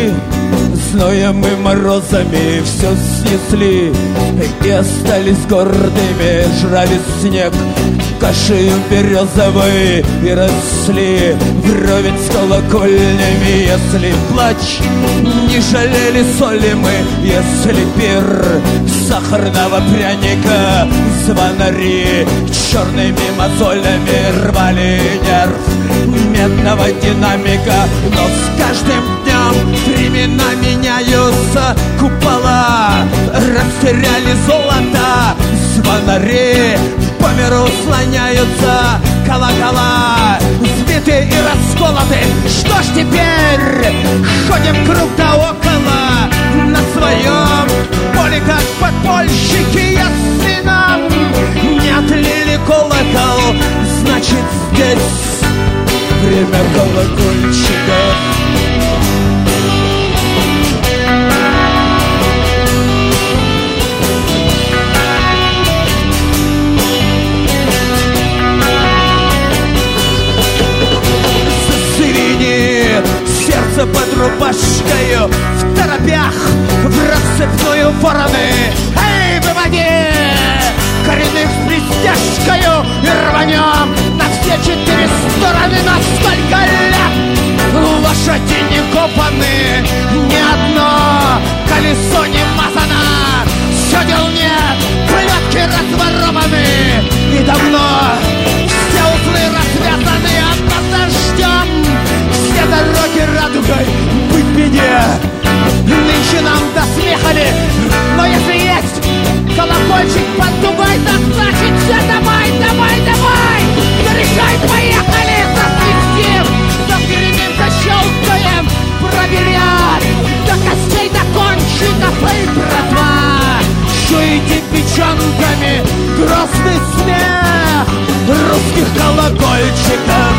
ушли, зноем и морозами все снесли, и остались гордыми, жрали снег кашею березовой и росли вровень с колокольнями. Если плач, не жалели соли мы, если пир сахарного пряника, звонари черными мозолями рвали нерв медного динамика. Но с каждым днем времена меняются, купола растеряли золото, звонари по миру слоняются, колокола сбиты и расколоты. Что ж теперь? Ходим круг да около на своем поле, как подпольщики. Если нам не отлили колокол, значит здесь время колокольчиков. Сердце под рубашкою, в торопях, в рассыпную вороны. Эй, выводи коренных с блестяшкою и рванем на все 4 стороны. На столько лет лошади не копаны, ни одно колесо не мазано, седел нет, клетки разворованы, и давно все узлы развязаны. А под дождем все дороги радугой быть беде. Нынче нам до смеха ли, но если есть колокольчик под дугой, так значит все давай, давай, давай. Заряжай, поехали, засвистим, загремим, защелкаем, проверяй до костей, до кончиков, эй, братва. Чуете печенками грозный смех русских колокольчиков.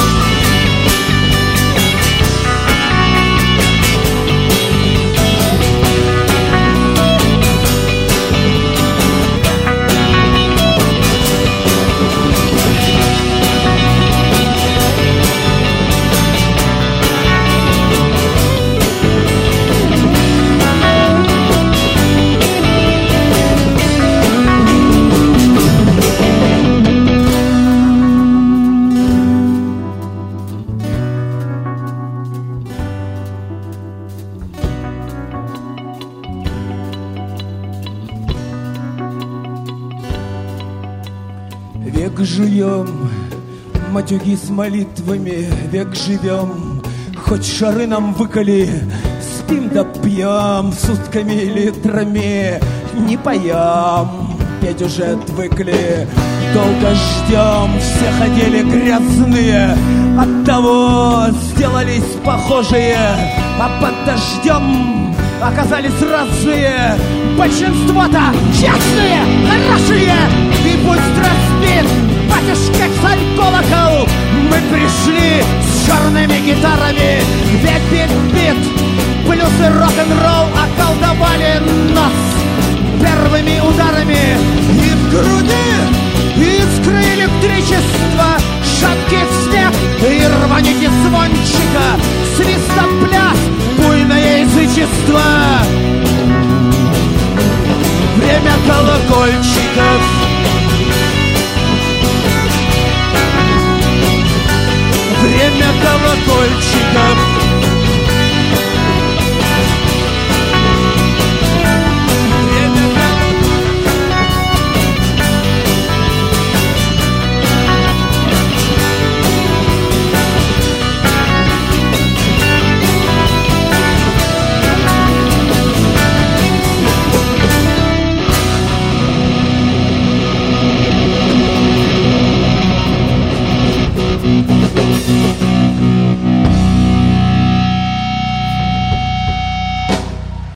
Век живем, матюги с молитвами, век живем, хоть шары нам выколи, спим да пьем сутками и литрами, не поем, петь уже отвыкли, долго ждем, все ходили грязные, оттого сделались похожие, а под дождем оказались разные, большинство-то честные, хорошие. И пусть разбит батюшка царь колокол, мы пришли с черными гитарами, ведь бит-бит, плюсы рок-н-ролл околдовали нас первыми ударами. И в груди